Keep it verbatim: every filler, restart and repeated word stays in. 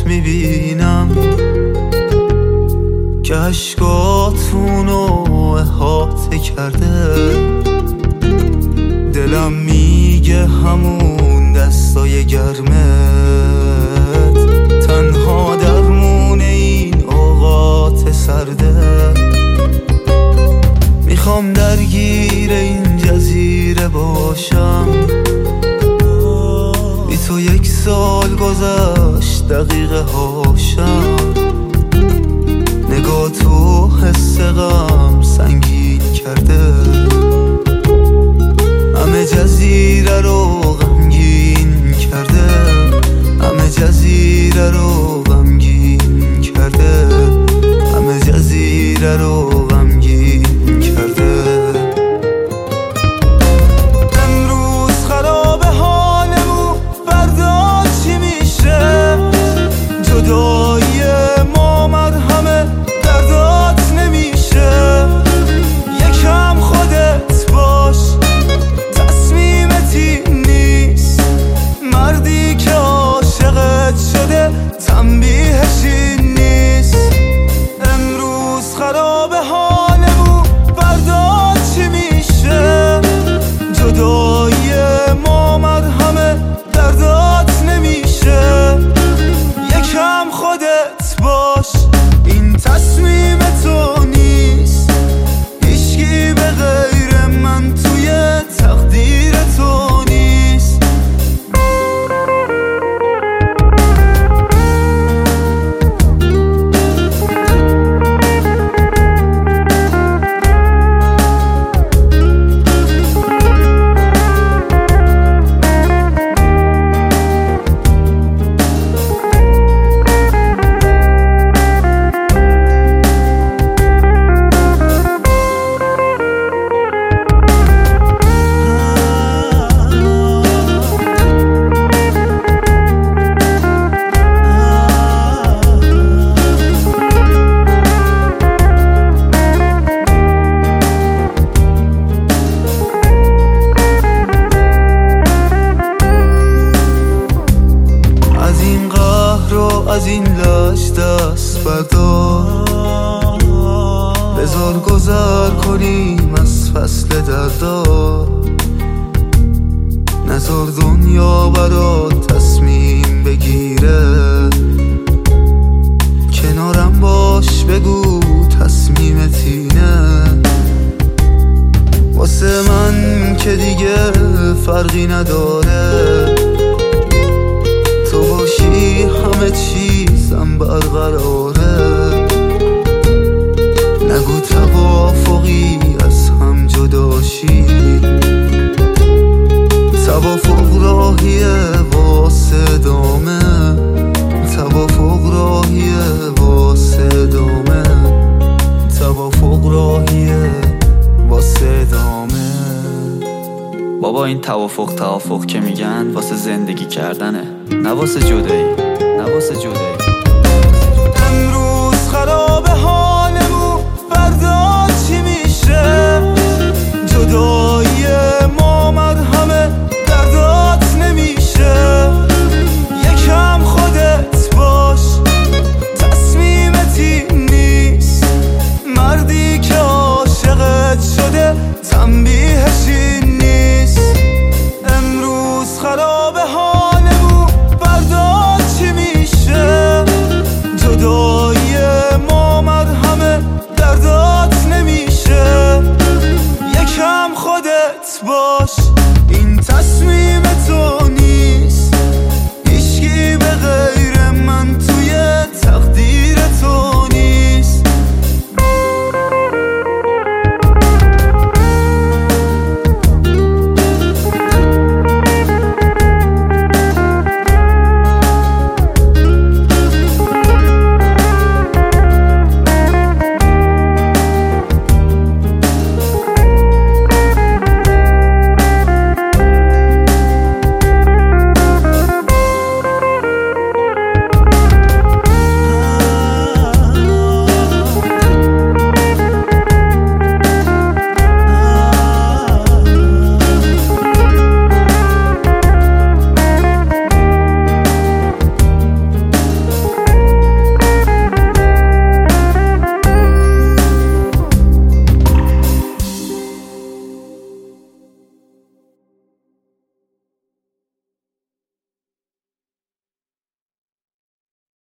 چشمات میبینم که عشقاتونو احاطه کرده. دلم میگه همون دستای گرمت تنها درمون این اوقات سرده. میخوام درگیر این جزیره باشم، بی تو یک سال گذشت دقیقه هاشم. نگاه تو حس غم سنگین کرده، همه جزیره رو غمگین کرده، همه جزیره رو غمگین کرده، همه جزیره رو غمگین کرده. امروز خراب حالمون، فردا چی میشه؟ جدایی ما مرهمه دردات نمیشه. یکم خودت باش، تصمیمتی نیست. مردی که عاشقت شده تنبیهش این نیست. امروز خراب حالمون، فردا چی میشه؟ جدایی ما مرهمه دردات نمیشه. یکم خودت باش، این تصمیم تو نیست. هیچکی به غیر من توی تقدیر تو نیست. از این لاش دست بردار، بذار گذر کنیم از فصل دردا. نذار دنیا برات تصمیم بگیره، کنارم باش بگو تصمیمت اینه. واسه من که دیگه فرقی نداره، تو باشی همه چیزم برقراره. نگو توافقی از هم جداشی، توافق راهیه واسه دامه، توافق راهیه واسه دامه، توافق راهیه واسه دامه. بابا این توافق توافق که میگن واسه زندگی کردنه، نه واسه جدایی.